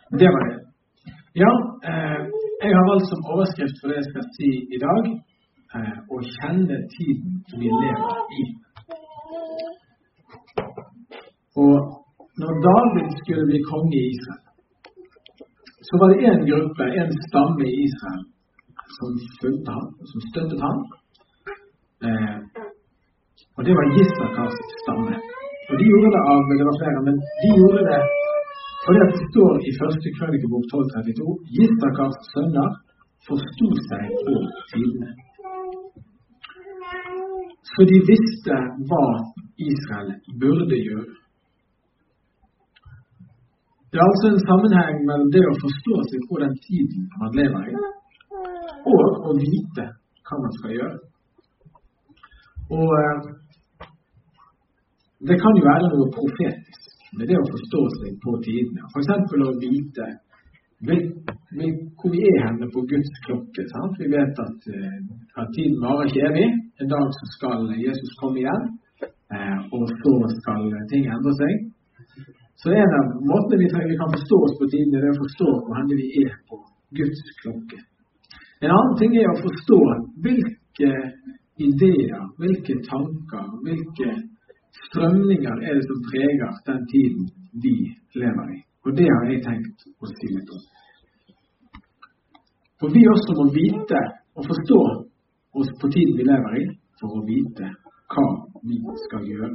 Det var det. Ja, jeg har valgt som overskrift for det jeg skal si i dag, å kjenne tiden vi lever i. Og når David skulle bli konge i Israel, så var det en gruppe, en stamme i Israel, som fulgte ham, som støttet ham. Og det var Issakars stamme. Og de gjorde det av, det var flere, men de gjorde det fordi at det står i 1. Krønikebok 12:32, Issakars sønner forstod seg på tidene. Så de visste hva Israel burde gjøre. Det er altså en sammenheng mellom det å forstå seg på den tiden man lever i, og å vite hva man skal gjøre. Og det kan jo være noe profetisk med det å forstå seg på tidene. For eksempel å vite hvor vi er henne på Guds klokke. Sant? Vi vet at tiden varer ikke evig. En dag så skal Jesus komme igjen, og så skal ting endre seg. Så en av måtene vi kan forstå oss på tiden er å forstå hvor henne vi er på Guds klokke. En annen ting er å forstå hvilke ideer, hvilke tanker, hvilke strømninger er det som preger den tiden vi lever i. Og det har jeg tenkt å si litt om. For vi også må vite og forstå oss på tiden vi lever i, for å vite hva vi skal gjøre.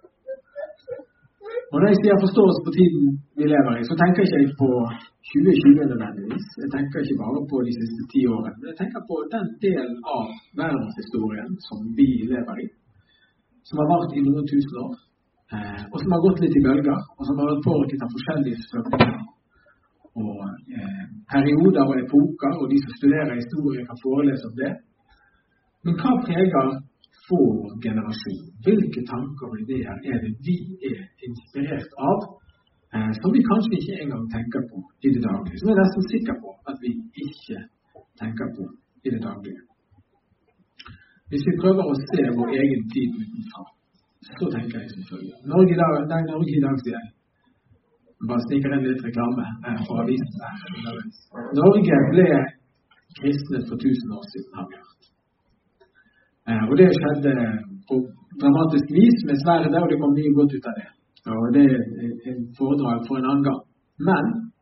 Og når jeg sier forstå oss på tiden vi lever i, så tenker jeg ikke på 2020 nødvendigvis. Jeg tenker ikke bare på de siste 10 årene. Jeg tenker på den del av verdenshistorien som vi lever i, som har vært i noen tusen år, og som har gått litt i bølger, og som har vært påvirket av forskjellige strømninger og perioder og epoker, og de som studerer historie kan forelese om det. Men hva preger vår generasjon? Hvilke tanker og ideer er det vi er inspirert av, som vi kanskje ikke engang tenker på i det daglige, som jeg er nesten sikker på at vi ikke tenker på i det daglige? Hvis vi prøver å se vår egen tid utenfra, så tenker jeg selvfølgelig. Norge i dag, sier jeg. Bare snikker inn litt reklame for avisen der. Norge ble kristnet for 1000 år siden, har vi hørt. Og det skjedde på dramatisk vis med sverdet der, og det kom mye godt ut av det. Og det er en foredrag for en annen gang. Men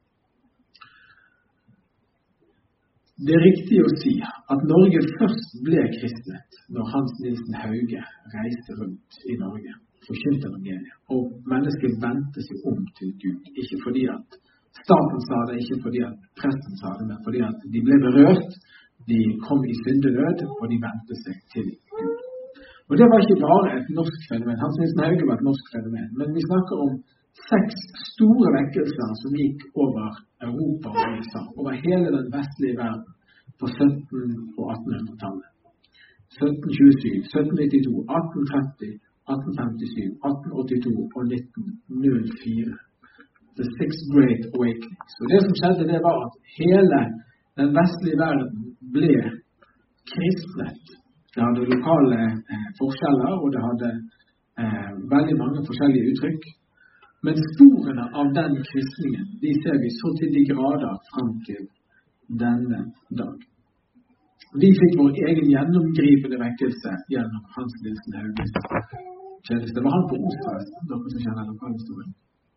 det er riktig å si at Norge først ble kristnet når Hans Nielsen Hauge reiste rundt i Norge, forkynte evangeliet, og mennesker vendte seg om til Gud. Ikke fordi at staten sa det, ikke fordi at presten sa det, men fordi at de ble berørt, de kom i syndedød, og de vendte seg til Gud. Og det var ikke bare et norsk fenomen. Hans Nielsen Hauge var et norsk fenomen, men vi snakker om 6 store vekkelser som gikk over Europa og USA, over hele den vestlige verden på 1700- og 1800-tallet. 1727, 1792, 1830, 1857, 1882 og 1904. The Six Great Awakenings. Og det som skjedde, det var at hele den vestlige verden ble kristnet. Det hadde lokale forskjeller, og det hadde veldig mange forskjellige uttrykk. Men sporene av den kristningen, de ser vi så til de grader frem til denne dag. Vi fikk vår egen gjennomgripende vekkelse gjennom Hans Nielsen Hauges tjeneste. Det var han på Oslo, dere som kjenner lokalhistorien.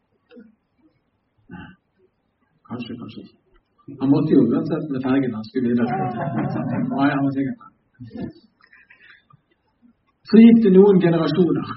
Nei, kanskje ikke. Han måtte jo uansett med fergen han skulle videre. Nei, han var sikkert. Så gikk det noen generasjoner.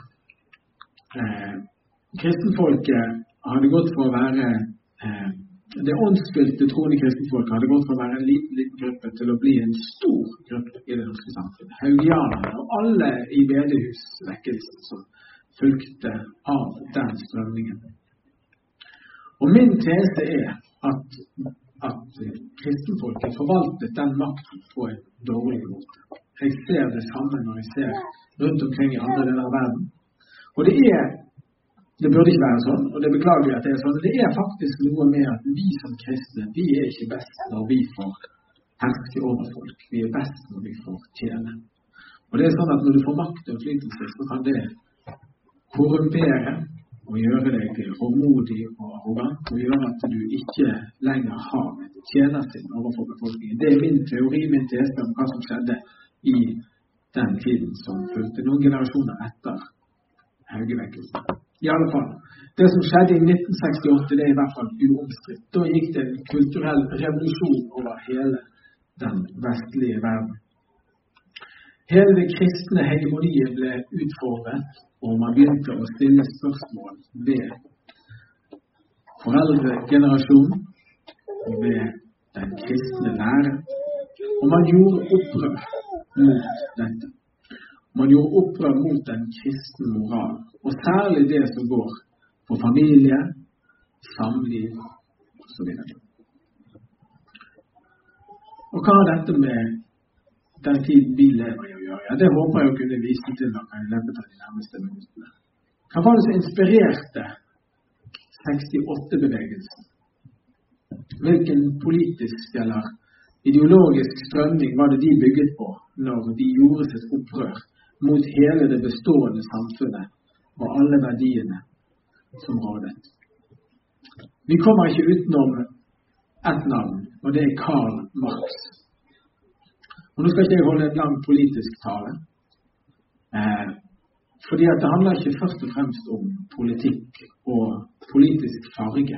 Kristenfolket hadde gått for å være det åndsfylte troende kristenfolket hadde gått for å være en liten gruppe til å bli en stor gruppe i det norske samfunnet. Haugianerne og alle i bedehusvekkelsen som fulgte av den strømningen. Og min tese er at kristenfolket forvaltet den makten på en dårlig måte. Jeg ser det samme når jeg ser rundt omkring i andre deler av verden. Og det burde ikke være sånn, og det beklager jeg at det er sånn. Det er faktisk noe med at vi som kristne, vi er ikke best når vi får herske over folk. Vi er best når vi får tjene. Og det er sånn at når du får makt og innflytelse, så kan det korrumpere og gjøre deg håndmodig og arrogant, og gjøre at du ikke lenger har et tjenersinn overfor befolkningen. Det min teori, min tese om hva som skjedde i den tiden som fulgte noen generasjoner etter Haugevekkelsen. I alle fall, det som skjedde i 1968, det er i hvert fall uomstridt. Da gikk det en kulturell revolusjon over hele den vestlige verden. Hele det kristne hegemoniet ble utfordret, og man begynte å stille spørsmål ved foreldregenerasjonen, ved den kristne lære, og man gjorde opprør mot dette. Man gjorde opprør mot den kristne moral, og særlig det som går på familie, samliv og så videre. Og hva har dette med den tiden vi lever i å gjøre? Ja, det håper jeg å kunne vise til dere i løpet av de nærmeste minuttene. Hva var det som inspirerte 68-bevegelsen? Hvilken politisk eller ideologisk strømning var det de bygget på når de gjorde sitt opprør mot hele det bestående samfunnet og alle verdiene som rådet? Vi kommer ikke utenom et navn, og det er Karl Marx. Og nå skal ikke jeg holde en lang politisk tale, fordi at det handler ikke først og fremst om politikk og politisk farge.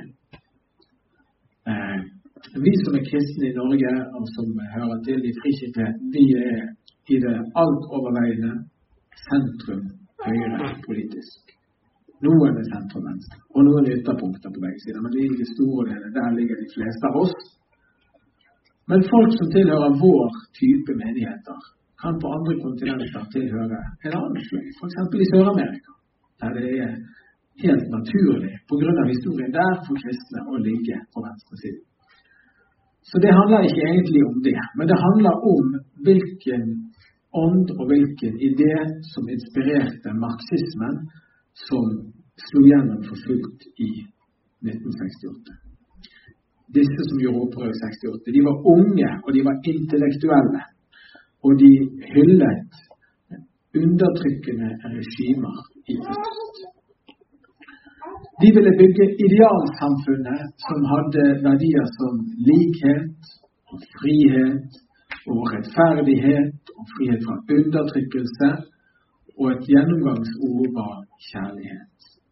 Vi som er kristne i Norge, og som hører til i frikirke, vi er i det alt overveiende sentrum høyre politisk. Noen er sentrum venstre, og noen ytterpunkter på begge sider, men det er det store delen, der ligger de fleste av oss. Men folk som tilhører vår type menigheter, kan på andre kontinenter tilhøre en annen fløy, for eksempel i Sør-Amerika, der det er helt naturlig, på grunn av historien der, for kristne å ligge på venstre side. Så det handler ikke egentlig om det, men det handler om hvilken ånd og hvilken idé som inspirerte marxismen, som slo gjennom for fullt i 1968. Disse som gjorde opprør i 68, de var unge, og de var intellektuelle, og de hyllet undertrykkende regimer i øst. De ville bygge idealsamfunnet som hadde verdier som likhet, og frihet, og rettferdighet, og frihet fra undertrykkelse, og et gjennomgangsord var kjærlighet.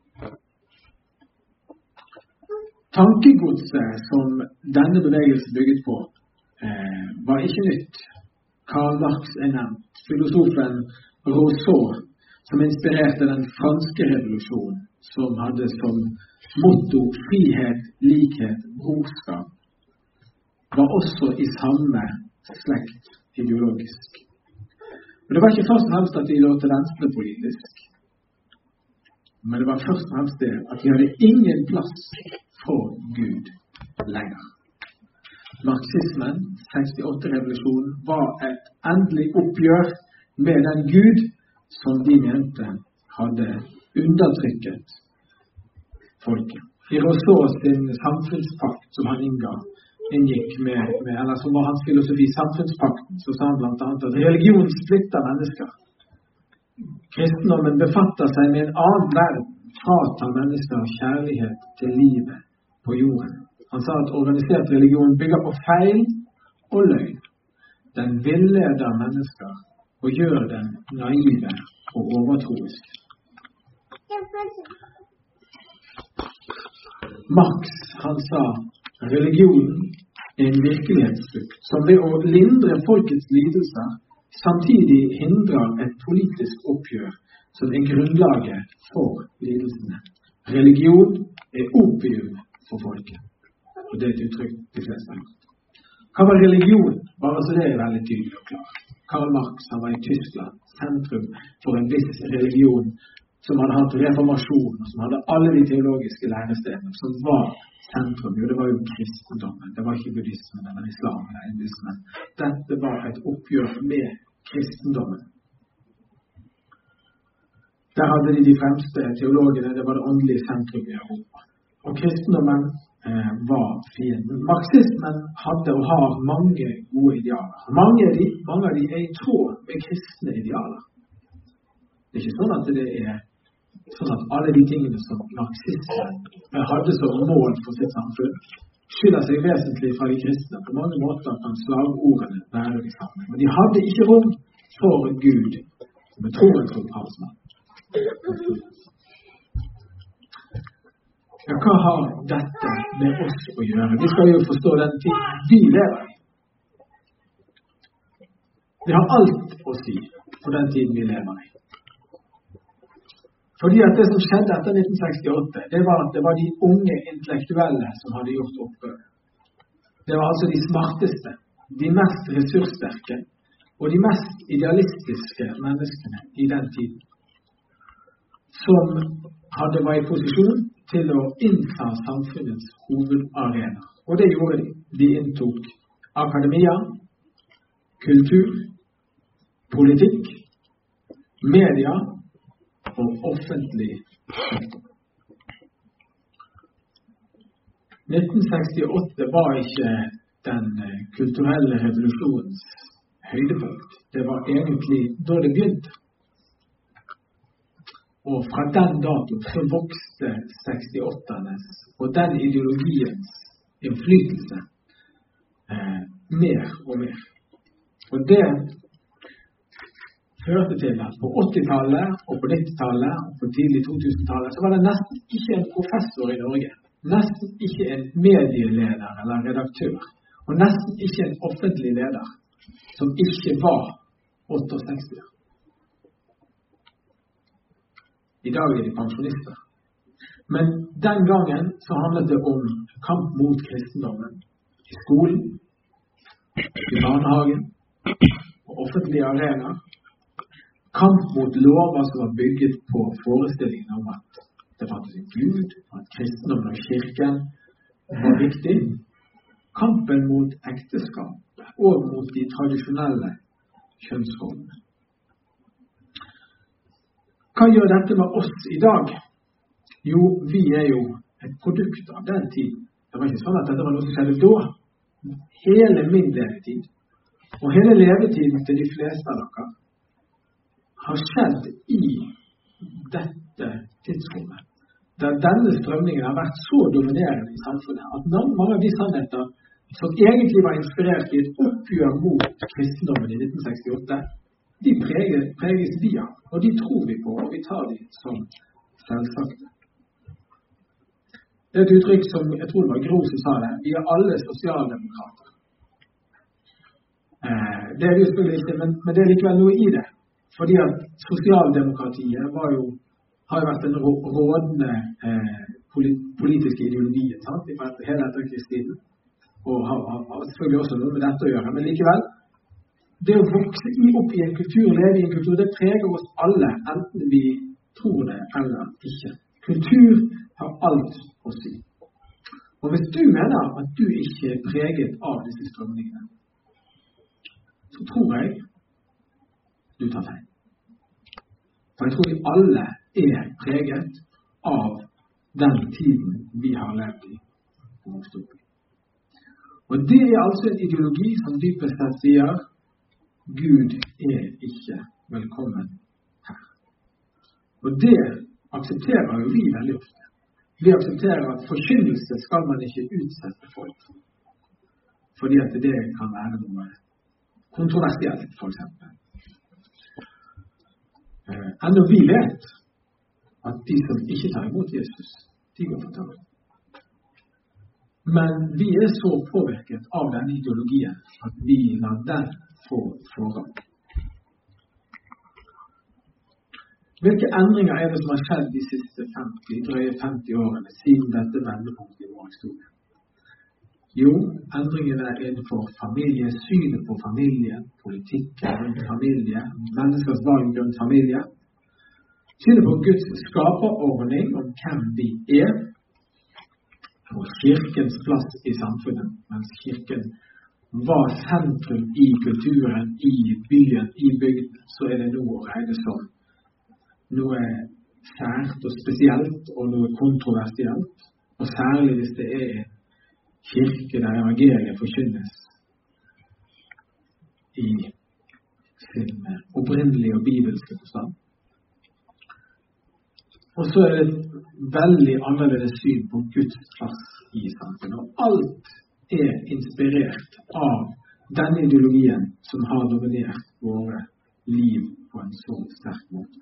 Tankegodset som denne bevegelsen bygget på, var ikke nytt. Karl Marx er nevnt. Filosofen Rousseau, som inspirerte den franske revolusjonen, som hadde som motto frihet, likhet, brorskap, var også i samme slekt ideologisk. Men det var ikke først og fremst at de lå til venstre politisk, men det var først og fremst det at de hadde ingen plass for Gud lenger. Marxismen, 68-revolusjonen, var et endelig oppgjør med den Gud som de mente hadde undertrykket folket. I Rousseau sin samfunnspakt som han inngikk eller som var hans filosofi, samfunnspakten, så sa han blant annet at religion splitter mennesker. Kristendommen befatter seg med en annen verden, fratar mennesker kjærlighet til livet på jorden. Han sa at organisert religion bygger på feil og løgn. Den villeder mennesker og gjør dem naive og overtroiske. Marx, han sa, religionen er en virkelighetsflukt som ved å lindre folkets lidelser samtidig hindrer et politisk oppgjør som er grunnlaget for lidelsene. Religion er opium for folket. Og det er et uttrykk de fleste har hørt. Hva var religion? Bare så det er veldig tydelig og klart. Karl Marx, han var i Tyskland, sentrum for en viss religion som hadde hatt reformasjon, og som hadde alle de teologiske lærestedene, som var sentrum. Jo, det var jo kristendommen. Det var ikke buddhismen eller islam eller hindusmen. Dette var et oppgjør med kristendommen. Der hadde de fremste teologene, det var det åndelige sentrum i Europa. Og kristendommen var fienden. Marxismen hadde og har mange gode idealer. Mange av de er i tråd med kristne idealer. Det er ikke sånn at det er sånn at alle de tingene som marxismen hadde som mål for sitt samfunn, skiller seg vesentlig fra de kristne. På mange måter kan slagordene være de samme. Men de hadde ikke rom for Gud, som troens opphavsmann. Ja, hva har dette med oss å gjøre? Vi skal jo forstå den tiden vi lever i. Det har alt å si på den tiden vi lever i. Fordi at det som skjedde etter 1968, det var at det var de unge intellektuelle som hadde gjort opprør. Det var altså de smarteste, de mest ressurssterke og de mest idealistiske menneskene i den tiden, som var i posisjon til å innta samfunnets hovedarena. Og det gjorde de. De inntok akademia, kultur, politikk, media og offentlig sektor. 1968 var ikke den kulturelle revolusjonens høydepunkt. Det var egentlig da det begynte. Og fra den dato så vokste 68-ernes og den ideologiens innflytelse mer og mer. Og det førte til at på 80-tallet og på 90-tallet og på tidlig 2000-tallet så var det nesten ikke en professor i Norge, nesten ikke en medieleder eller redaktør, og nesten ikke en offentlig leder som ikke var 68. I dag er de pensjonister. Men den gangen så handlet det om kamp mot kristendommen i skolen, i barnehagen og offentlige arenaer. Kamp mot lover som var bygget på forestillingen om at det fantes en Gud, at kristendommen og kirken var viktig. Kampen mot ekteskap og mot de tradisjonelle kjønnsrollene. Hva gjør dette med oss i dag? Jo, vi er jo et produkt av den tiden. Det var ikke sånn at dette var noe som skjedde da. Hele min levetid, og hele levetiden til de fleste av dere, har skjedd i dette tidsrommet, der denne strømningen har vært så dominerende i samfunnet, at mange av de sannheter som egentlig var inspirert i et oppgjør mot kristendommen i 1968, de preges vi av, og de tror vi på, og vi tar de som selvsagte. Det er et uttrykk som, jeg tror det var Gro som sa det, vi er alle sosialdemokrater. Det er det jo selvfølgelig ikke, men det er likevel noe i det. Fordi at sosialdemokratiet har jo vært den rådende politiske ideologien, sant? I hele etterkrigstiden, og har selvfølgelig også noe med dette å gjøre, men likevel, det å vokse opp i en kultur, leve i en kultur, det preger oss alle, enten vi tror det eller ikke. Kultur har alt å si. Og hvis du mener at du ikke er preget av disse strømningene, så tror jeg du tar feil. For jeg tror vi alle er preget av den tiden vi har levd i og vokst opp i. Og det er altså en ideologi som dypest sett sier Gud er ikke velkommen her. Og det aksepterer jo vi veldig ofte. Vi aksepterer at forkynnelse skal man ikke utsette folk for. Fordi at det kan være noe kontroversielt, for eksempel. Enda vi vet at de som ikke tar imot Jesus, de går fortapt. Men vi er så påvirket av denne ideologien at vi lar den få forrang. Hvilke endringer er det som har skjedd de siste drøye 50 årene siden dette vendepunktet i vår historie? Jo, endringene er innenfor familie, synet på familie, politikken rundt familie, menneskers valg rundt familie, synet på Guds skaperordning om hvem vi er, og kirkens plass i samfunnet, mens kirken var sentrum i kulturen, i byen, i bygden, så er det nå å regne som noe sært og spesielt og noe kontroversielt, og særlig hvis det er en kirke der evangeliet forkynnes i sin opprinnelige og bibelske forstand. Og så det et veldig annerledes syn på Guds plass i samfunnet. Og alt inspirert av den ideologien som har dominert våre liv på en så sterk måte.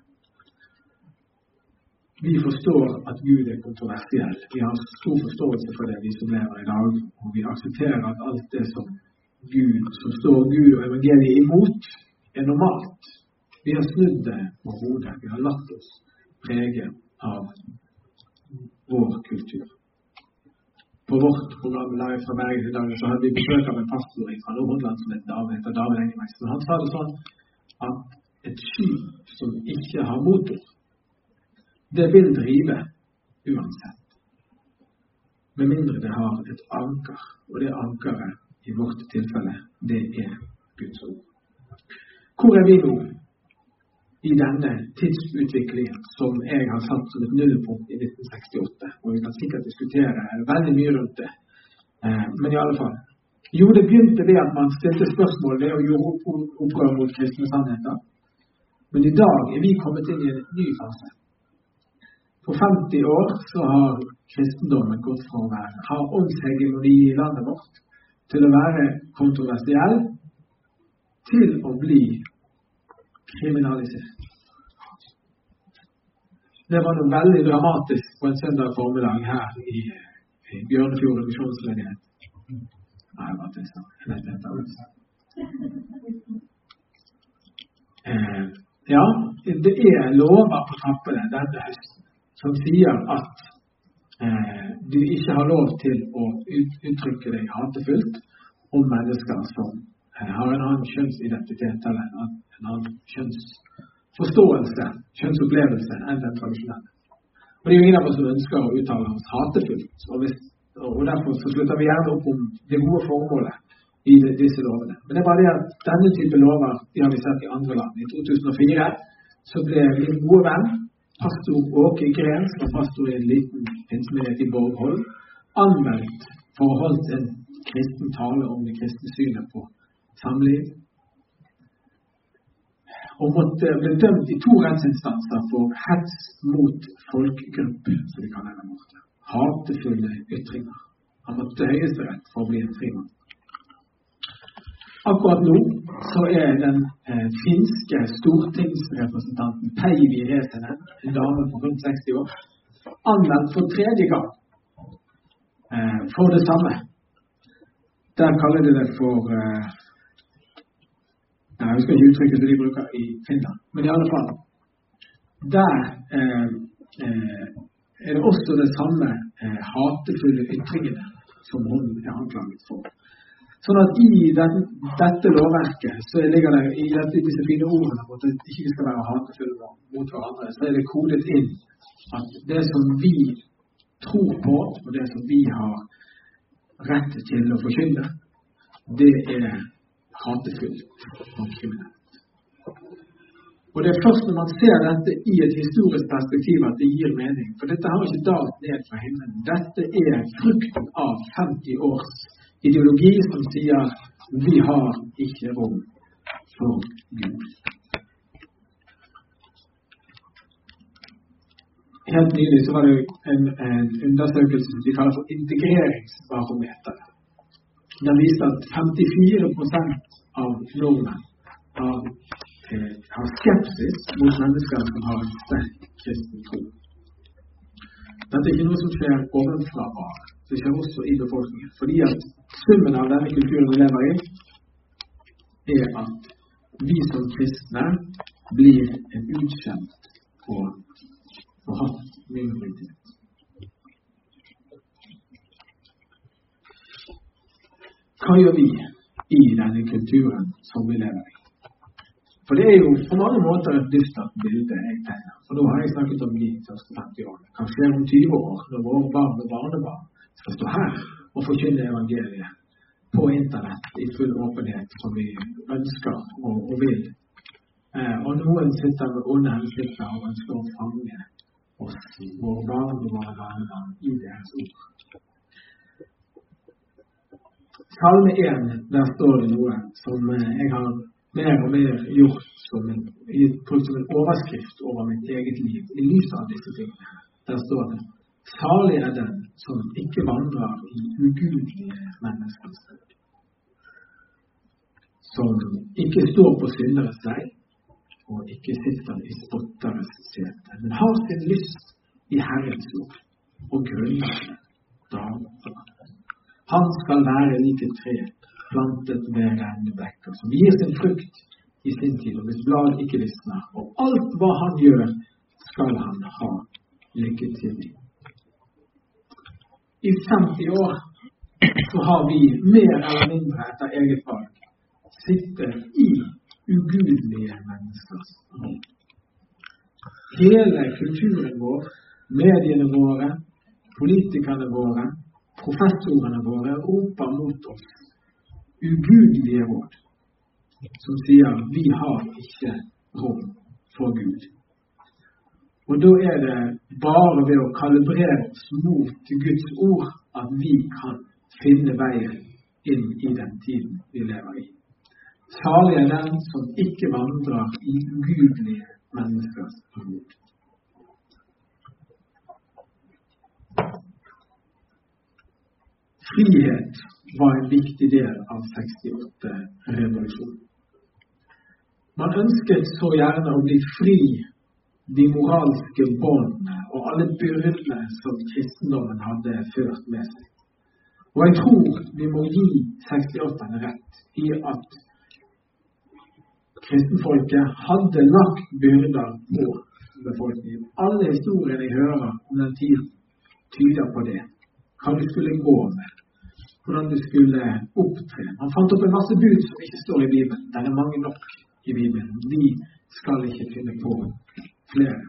Vi forstår at Gud kontroversiell. Vi har stor forståelse for det, vi som lever i dag. Og vi aksepterer at alt det som står Gud og evangeliet imot, normalt. Vi har snudd det på hodet. Vi har latt oss prege av vår kultur. På vårt program live fra Bergen i dag så hadde vi besøk av en pastor fra Nordhordland som heter David Engelmeister. Han sa det sånn at et skip som ikke har motor, det vil drive uansett. Med mindre det har et anker, og det ankeret i vårt tilfelle, det Guds ord. Hvor vi nå i denne tidsutviklingen som jeg har satt som et nullpunkt i 1968, og vi kan sikkert diskutere veldig mye rundt det. Men i alle fall, jo, det begynte ved at man stilte spørsmål ved å gjøre opprør mot kristne sannheter. Men i dag vi kommet inn i en ny fase. For 50 år så har kristendommen gått fra å ha åndshegemoni i landet vårt til å være kontroversiell til å bli kriminalisert. Det var noe veldig dramatisk på en søndag formiddag her i Bjørnefjord misjonsmenighet. Nei, hva det sa. Ja, det lover på trappene denne høsten som sier at du ikke har lov til å uttrykke deg hatefullt om mennesker som har en annen kjønnsidentitet eller en annen kjønnsforståelse, kjønnsopplevelse enn den tradisjonelle. Og det ingen av oss som ønsker å uttale oss hatefullt, og derfor så slutter vi gjerne opp om det gode formålet i disse lovene. Men det er bare det at denne type lover, de har vi sett i andre land. I 2004 så ble min gode venn, pastor Åke Gren, som var pastor i en liten pinsemenighet i Borgholm, anmeldt for å holde en kristen tale om det kristne synet på samliv, og måtte bli dømt i 2 rettsinstanser for hets mot folkegruppe, som vi kaller det måte. Hatefulle ytringer. Han måtte til Høyesterett for å bli en frimann. Akkurat nå så den finske stortingsrepresentanten Päivi Räsänen, en dame på rundt 60 år, anmeldt for 3. gang for det samme. Der kaller de det for jeg husker ikke uttrykket som de bruker i Finland, men i alle fall der det også det samme hatefulle ytringene som hun anklaget for. Sånn at i dette lovverket så ligger det i disse fine ordene at det ikke skal være hatefulle mot hverandre, så det kodet inn at det som vi tror på og det som vi har rett til å forkynne, det hatefullt og kriminelt. Og det først når man ser dette i et historisk perspektiv at det gir mening, for dette har ikke dalt ned fra himmelen. Dette frukten av 50 års ideologi som sier vi har ikke rom for Gud. Helt nylig så var det en undersøkelse som de kaller for integreringsbarometer. Den viste at 54% av nordmenn har skepsis mot mennesker som har en sterk kristen tro. Dette ikke noe som skjer ovenfra bare. Det skjer også i befolkningen. Fordi at summen av denne kulturen vi lever i at vi som kristne blir en utkjent og hatt minoritet. Hva gjør vi i denne kulturen som vi lever i? For det jo på mange måter et dystert bilde jeg tegner. For nå har jeg snakket om de første 50 årene. Kanskje om 20 år, når våre barn og barnebarn skal stå her og forkynne evangeliet på internett i full åpenhet som vi ønsker og vil. Og noen sitter med onde hensikter og ønsker å fange oss, våre barn og våre barnebarn, i deres ord. Salme 1, der står det noe som jeg har mer og mer gjort som en overskrift over mitt eget liv i lys av disse tingene. Der står det: salig den som ikke vandrer i ugudelige menneskers sted, som ikke står på synderes vei, og ikke sitter i spotteres sete, men har sin lyst i Herrens ord, og grunner det dag for dag. Han skal være like tre, plantet ved rennende bekker, som gir sin frukt i sin tid, og hvis blad ikke visner, og alt hva han gjør, skal han ha lykke til i. I 50 år så har vi mer eller mindre etter eget valg sittet i ugudelige menneskers rom. Hele kulturen vår, mediene våre, politikerne våre, professorene våre roper mot oss ugudelige råd, som sier vi har ikke rom for Gud. Og da det bare ved å kalibrere oss mot Guds ord at vi kan finne veien inn i den tiden vi lever i. Salig den som ikke vandrer i ugudelige menneskers råd. Frihet var en viktig del av 68-revolusjonen. Man ønsket så gjerne å bli fri de moralske båndene og alle byrdene som kristendommen hadde ført med seg. Og jeg tror vi må gi 68-erne rett i at kristenfolket hadde lagt byrder på befolkningen. Alle historiene jeg hører om den tiden tyder på det. Hva du skulle gå med, hvordan du skulle opptre. Man fant opp en masse bud som ikke står i Bibelen. Det mange nok i Bibelen. Vi skal ikke finne på flere.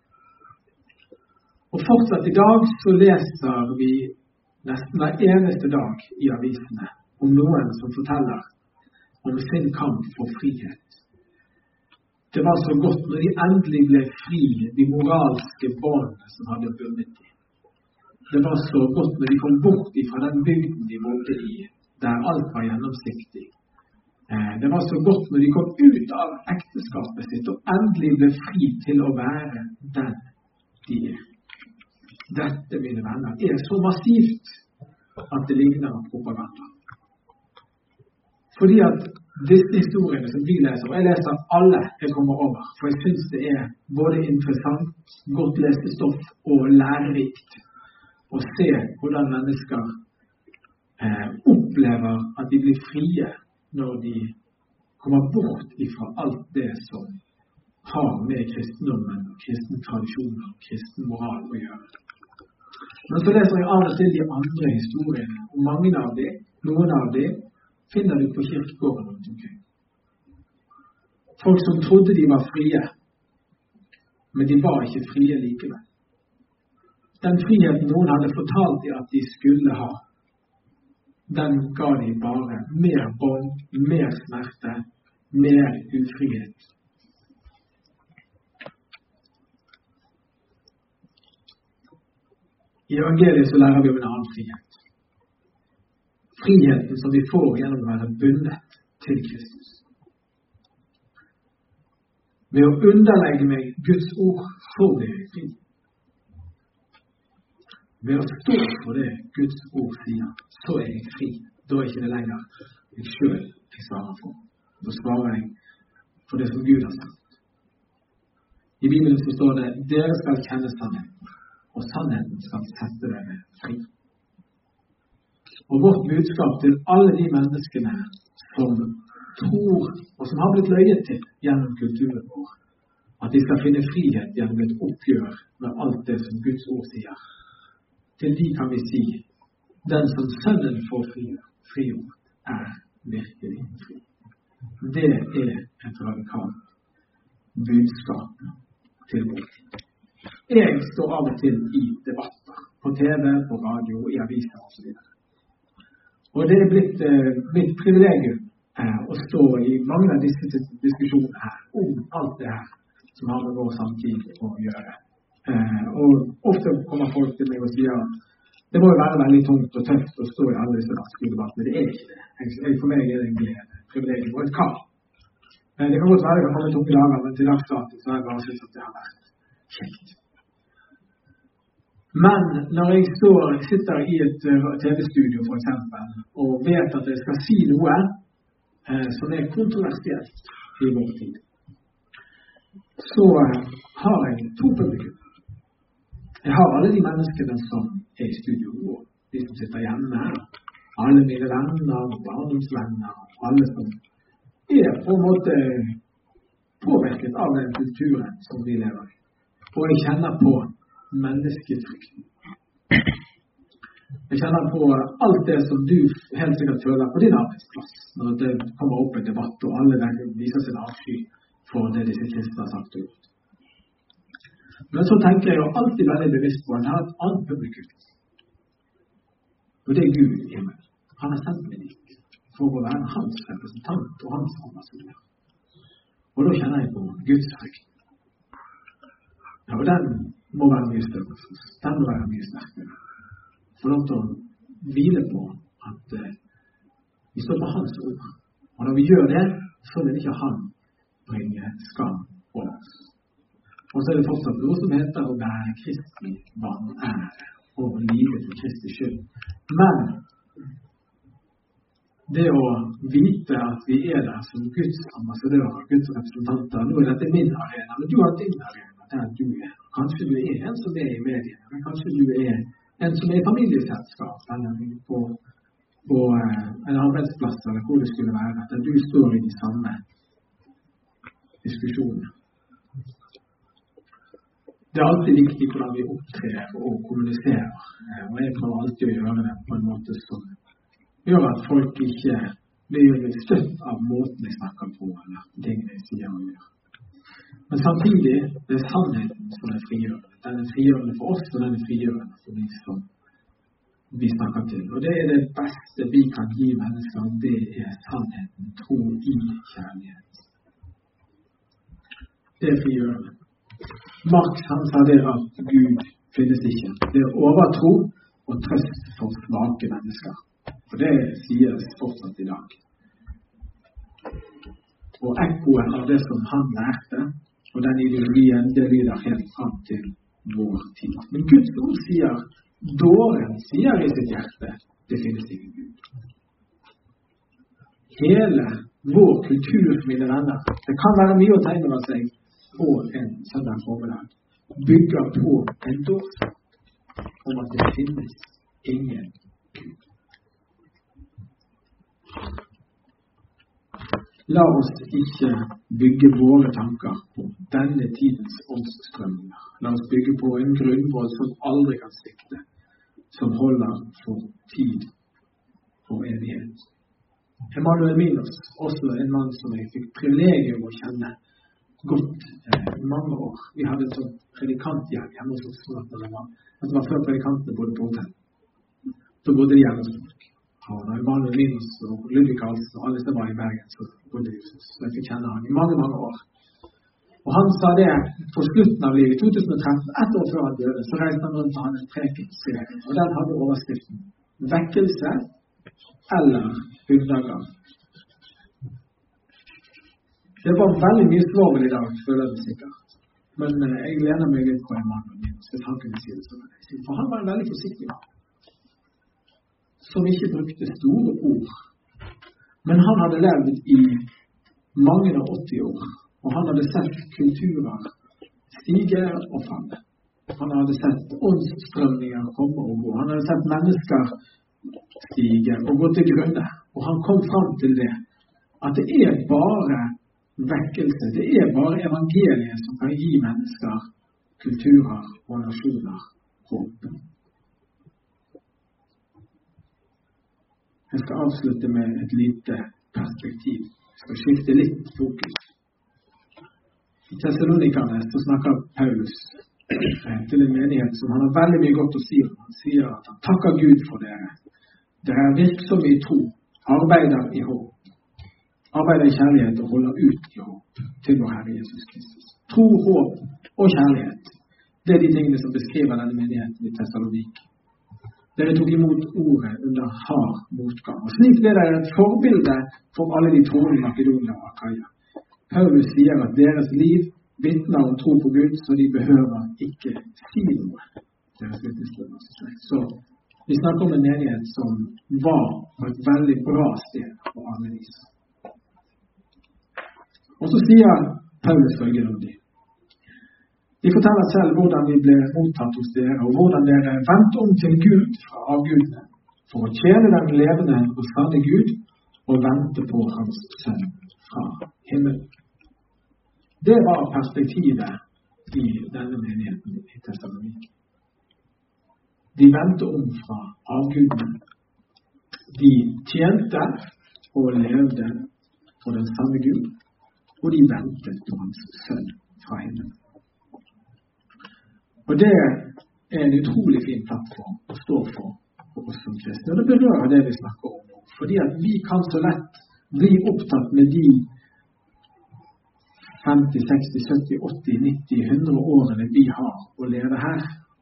Og fortsatt i dag så leser vi nesten hver eneste dag i avisene om noen som forteller om sin kamp for frihet. Det var så godt når de endelig ble fri, de moralske båndene som hadde bundet dem. Det var så godt når de kom bort fra den bygden de bodde i, der alt var gjennomsiktig. Det var så godt når de kom ut av ekteskapet sitt og endelig ble fri til å være den de er. Dette, mine venner, så massivt at det ligner propaganda. Fordi at disse historiene som vi leser, og jeg leser alle jeg kommer over, for jeg synes det både interessant, godt lesestoff og lærerikt å se hvordan mennesker opplever at de blir frie når de kommer bort fra alt det som har med kristendommen, kristen tradisjoner og kristen moral å gjøre. Men så leser jeg av og til de andre historiene, og noen av dem finner du på kirkegården rundt omkring. Folk som trodde de var frie, men de var ikke frie likevel. Den friheten noen hadde fortalt dem at de skulle ha, den ga de bare mer bånd, mer smerte, mer ufrihet. I evangeliet så lærer vi om en annen frihet. Friheten som vi får gjennom å være bundet til Kristus. Ved å underlegge meg Guds ord, så blir jeg fri. Ved å stå for det Guds ord sier, så jeg fri. Da ikke det lenger jeg selv jeg svarer for. Da svarer jeg for det som Gud har sagt. I Bibelen så står det: dere skal kjenne sannheten, og sannheten skal sette dere fri. Og vårt budskap til alle de menneskene som tror, og som har blitt løyet til gjennom kulturen vår, at de skal finne frihet gjennom et oppgjør med alt det som Guds ord sier. Til de kan vi si: den som sønnen får frigjort, virkelig fri. Det et radikalt budskap til vår tid. Jeg står av og til i debatter, på TV, på radio, i aviser og så videre. Og det blitt mitt privilegium å stå i mange av disse diskusjonene her, om alt det her som har med vår samtid å gjøre. Og ofte kommer folk til meg og sier at det må jo være veldig tungt og tøft å stå i alle disse debattene, men det ikke det. For meg det en glede, privilegium og et kall. Det kan godt være det kan komme tunge dager, men til dags dato så har jeg bare syntes at det har vært kjekt. Men når jeg sitter i et TV-studio for eksempel, og vet at jeg skal si noe som kontroversielt i vår tid, så har jeg to publikum. Jeg har alle de menneskene som i studio, og de som sitter hjemme, alle mine venner, barndomsvenner, alle som på en måte påvirket av den kulturen som vi lever i. Og jeg kjenner på menneskefrykten. Jeg kjenner på alt det som du helt sikkert føler på din arbeidsplass, når det kommer opp en debatt, og alle viser sin avsky for det disse kristne har sagt og gjort. Men så tenker jeg jo alltid veldig bevisst på at jeg har et annet publikum. Og det Gud i himmelen. Han har sendt meg dit for å være hans representant og hans ambassadør. Og da kjenner jeg på Guds frykt. Ja, og den må være mye større for oss. Den må være mye sterkere. For lov til å hvile på at vi står på hans ord. Og når vi gjør det, så vil ikke han bringe skam over oss. Og så det fortsatt noe som heter å være kristne vanære og livet til Kristi skyld. Men det å vite at vi der som Guds ambassadører, Guds representanter, nå dette min arena, men du har din arena der du kanskje du en som i mediene, men kanskje du en som i familieselskap, eller på en arbeidsplass, eller hvor det skulle være, at du står i de samme diskusjonene. Det alltid viktig hvordan vi opptrer og kommuniserer, og jeg prøver alltid å gjøre det på en måte som gjør at folk ikke blir støtt av måten jeg snakker på, eller tingene jeg sier og gjør. Men samtidig, det sannheten som frigjørende. Den frigjørende for oss, og den frigjørende for de som vi snakker til. Og det det beste vi kan gi mennesker, det sannheten, tro i kjærlighet. Det frigjørende. Marx, han sa det at Gud finnes ikke. Det overtro og trøst for svake mennesker. For det sies fortsatt i dag. Og ekkoen av det som han lærte, og den ideologien, det lyder helt fram til vår tid. Men Guds ord sier, dåren sier i sitt hjerte, det finnes ingen Gud. Hele vår kultur, mine venner, det kan være mye å tegne av seg på en søndag formiddag, bygger på en dår om at det finnes ingen Gud. La oss ikke bygge våre tanker på denne tidens åndsstrømninger. La oss bygge på en grunnvoll som aldri kan svikte, som holder for tid og evighet. Emanuel Minos, også en mann som jeg fikk privilegium å kjenne godt mange år. Vi hadde et sånt predikanthjem hjemme hos oss, at det var før predikantene bodde på hotell. Så bodde de hjemme hos folk. Og når Emanuel Minos og Ludvig Karlsen og alle som var i Bergen, så bodde de hos oss. Så jeg fikk kjenne han i mange, mange år. Og han sa det på slutten av livet, i 2013, ett år før han døde, så reiste han rundt og hadde en prekenserie. Og den hadde overskriften vekkelse eller undergang. Det var veldig mye svavel i dag, føler jeg sikkert. Men jeg lener meg litt på Emanuel Minos, hvis han kunne si det som jeg sier. For han var en veldig forsiktig mann, som ikke brukte store ord. Men han hadde levd i mange og 80 år, og han hadde sett kulturer stige og falle. Han hadde sett åndsstrømninger komme og gå. Han hadde sett mennesker stige og gå til grunne. Og han kom frem til det, at det bare vekkelse, det bare evangeliet som kan gi mennesker, kulturer og nasjoner håp. Jeg skal avslutte med et lite perspektiv. Jeg skal skifte litt fokus. I Thessalonikerne så snakker Paulus til en menighet som han har veldig mye godt å si om. Han sier at han takker Gud for dere. Dere virksomme i tro, arbeider i håp, arbeider i kjærlighet og holder ut i håp til vår Herre Jesus Kristus. Tro, håp og kjærlighet. Det de tingene som beskriver denne menigheten i Thessalonik. Dere tok imot ordet under hard motgang. Og slik ble det et forbilde for alle de troende i Makedonia og Akaia. Paulus sier at deres liv vittner om tro på Gud, så de behøver ikke si noe. Deres vitnesbyrd. Så vi snakker om en menighet som var på et veldig bra sted på alle vis. Og så sier Paulus følgende om dem. De forteller selv hvordan de ble mottatt hos dere, og hvordan dere vendte om til Gud fra avgudene, for å tjene den levende og sanne Gud, og vente på hans sønn fra himmelen. Det var perspektivet i denne menigheten i Tessaloniki. De vendte om fra avgudene. De tjente og levde for den samme Gud, og de ventet på hans sønn fra himmelen. Og det er en utrolig fin plattform å stå for oss som kristne. Og det berører det vi snakker om nå. Fordi at vi kan så lett bli opptatt med de 50, 60, 70, 80, 90, 100 årene vi har å leve her.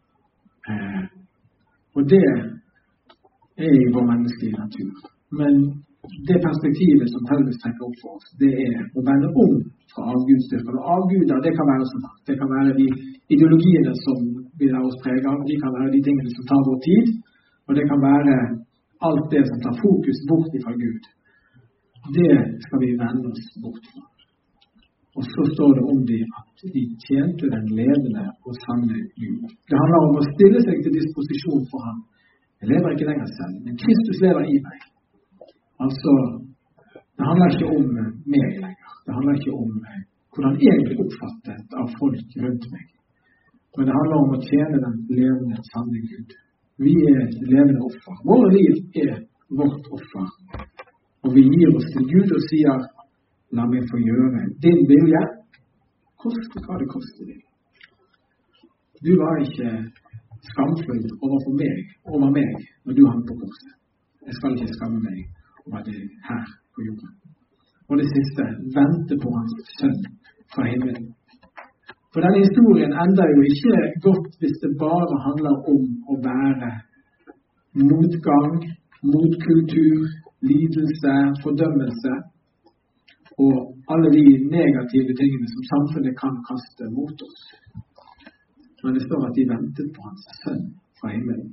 Og det er i vår menneskelige natur. Men det perspektivet som Paulus trekker opp for oss, det er å vende om fra avgudstyrker. Og avguder, det kan være sånn. Det kan være de ideologiene som vi lar oss prege av. De kan være de tingene som tar vår tid. Og det kan være alt det som tar fokus bort fra Gud. Det skal vi vende oss bort fra. Og så står det om de at de tjente den levende og sanne Gud. Det handler om å stille seg til disposisjon for ham. Jeg lever ikke lenger selv, men Kristus lever i meg. Altså, det handler ikke om meg lenger. Det handler ikke om hvordan jeg blir oppfattet av folk rundt meg. Men det handler om å tjene den levende, sanne Gud. Vi er levende offer. Våre liv er vårt offer. Og vi gir oss til Gud og sier, la meg få gjøre din vilje, koste hva det koster deg. Du var ikke skamfull over meg, når du hang på korset. Jeg skal ikke skamme meg over det her på jorden. Og det siste, vente på hans sønn fra himmelen. For denne historien ender jo ikke godt hvis det bare handler om å være motgang, motkultur, lidelse, fordømmelse og alle de negative tingene som samfunnet kan kaste mot oss. Men det står at de ventet på hans sønn fra himmelen.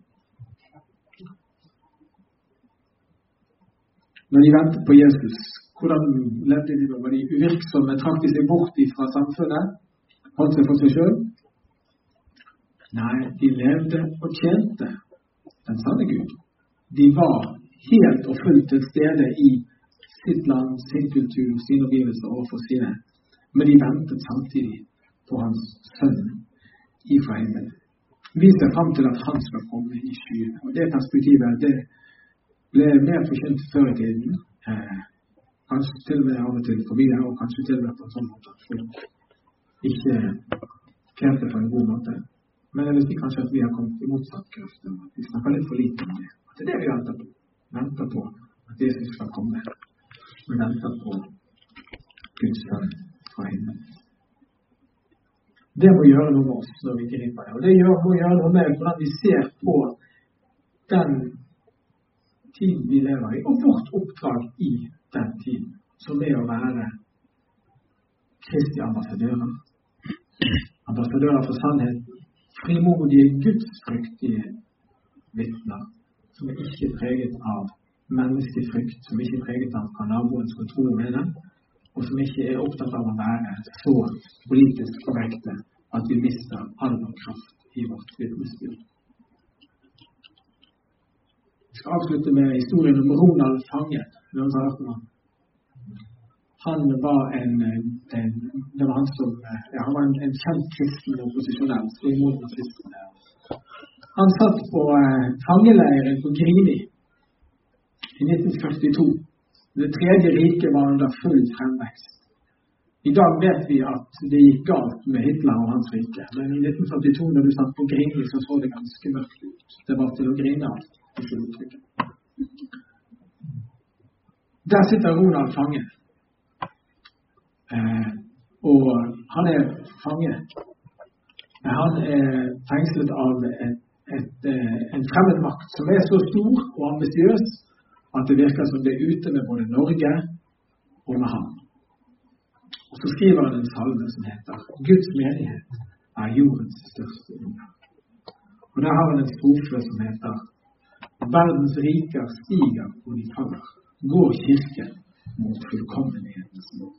Når de ventet på Jesus, hvordan levde de da? Var de uvirksomme, trakk de seg bort fra samfunnet? Holdt seg for seg selv? Nei, de levde og tjente den sanne Gud. De var helt og fullt til stede i sitt land, sin kultur, sin omgivelser overfor sine. Men de ventet samtidig på hans sønn ifra himmelen. Vi ser frem til at han skal komme i skyen. Og det perspektivet, det ble mer forkynt før i tiden. Kanskje til og med av og til forbi her, og kanskje til og med på en sånn måte at folk ikke krevde på en god måte. Men jeg vil si kanskje at vi har kommet i motsatt kraft. Vi snakker litt for lite om det. At det er det vi venter på at Jesus skal komme. Vi venter på Guds sønn fra himmelen. Det må gjøre noe med oss når vi griper det. Og det må gjøre noe med hvordan vi ser på den tiden vi lever i, og vårt oppdrag i den tiden, som er å være Kristi ambassadører. Ambassadører for sannheten. Frimodige, gudsfryktige vittner, som er ikke preget av menneskefrykt, som ikke er preget av hva naboen skal tro og mene, og som ikke er opptatt av å være så politisk korrekte at vi mister all kraft i vårt vitnesbyrd. Jeg skal avslutte med historien om Ronald Fangen. Han var en kjent kristen opposisjonell, så imot nazistene. Han satt på fangeleiren på Grini i 1942. Det tredje riket var under full fremvekst. I dag vet vi at det gikk galt med Hitler og hans rike. Men i 1942, når du satt på Grini, så det ganske mørkt ut. Det var til å grine av, ikke uttrykket. Der sitter Ronald Fangen. Og han er fange. Han er fengslet av en fremmed makt som er så stor og ambisiøs at det virker som det er ute med både Norge og med ham. Og så skriver han en salme som heter Guds menighet er jordens største under. Og der har han en strofe som heter Verdens riker stiger og de faller. Går kirken mot fullkommenhetens mål.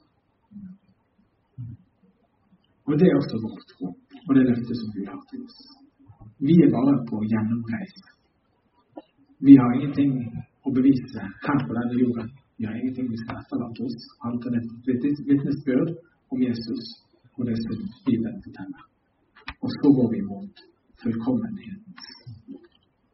Og det er også vårt håp, og det løftet som Gud har til oss. Vi er bare på gjennomreise. Vi har ingenting å bevise her på denne jorden. Vi har ingenting vi skal etterlate oss. Alt er et vittnesbyrd om Jesus og det som Bibelen forteller. Og så går vi mot fullkommenhetens mål.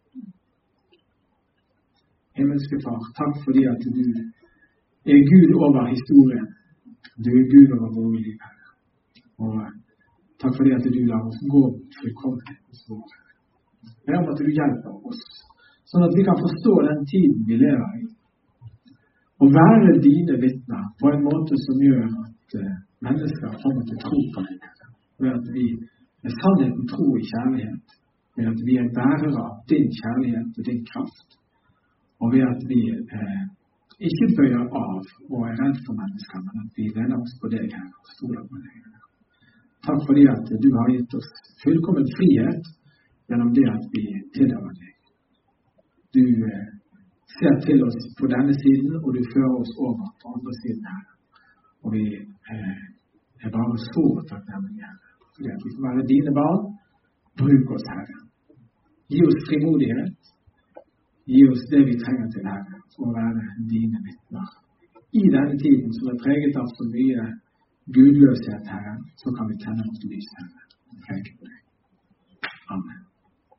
Himmelske Far, takk fordi at du er Gud over historien. Du er Gud over våre liv her. Og takk fordi at du lar oss gå fullkommenhetens mål. Jeg ber om at du hjelper oss, sånn at vi kan forstå den tiden vi lever i. Og være dine vittner på en måte som gjør at mennesker kommer til tro på deg. Ved at vi med sannheten tror i kjærlighet. Ved at vi er bærere av din kjærlighet og din kraft. Og ved at vi ikke bøyer av og er redd for mennesker, men at vi lener oss på deg her og stoler på deg. Takk fordi at du har gitt oss fullkommen frihet gjennom det at vi tilhører deg. Du ser til oss på denne siden, og du fører oss over på andre siden her. Og vi er bare så takknemlige, fordi at vi får være dine barn. Bruk oss, Herre. Gi oss frimodighet. Gi oss det vi trenger til, Herre, for å være dine vittner. I denne tiden som er preget av så mye gudløshet, Herre, så kan vi tenne vårt lys, Herre.